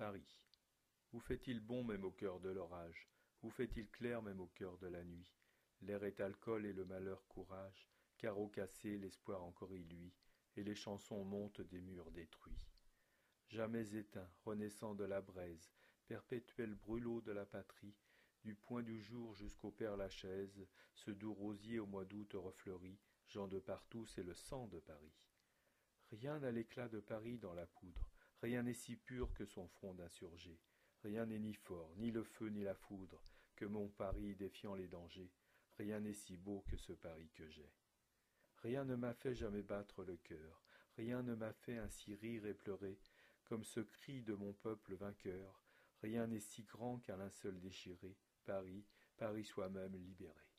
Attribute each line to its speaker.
Speaker 1: Paris. Vous fait-il bon même au cœur de l'orage? Vous fait-il clair même au cœur de la nuit? L'air est alcool et le malheur courage, carreau cassé, l'espoir encore y luit, et les chansons montent des murs détruits. Jamais éteint, renaissant de la braise, perpétuel brûlot de la patrie, du point du jour jusqu'au Père-Lachaise, ce doux rosier au mois d'août refleuri, gens de partout, c'est le sang de Paris. Rien n'a l'éclat de Paris dans la poudre, rien n'est si pur que son front d'insurgé, rien n'est ni fort, ni le feu, ni la foudre, que mon Paris défiant les dangers, rien n'est si beau que ce Paris que j'ai. Rien ne m'a fait jamais battre le cœur, rien ne m'a fait ainsi rire et pleurer, comme ce cri de mon peuple vainqueur, rien n'est si grand qu'un linceul déchiré, Paris, Paris soi-même libéré.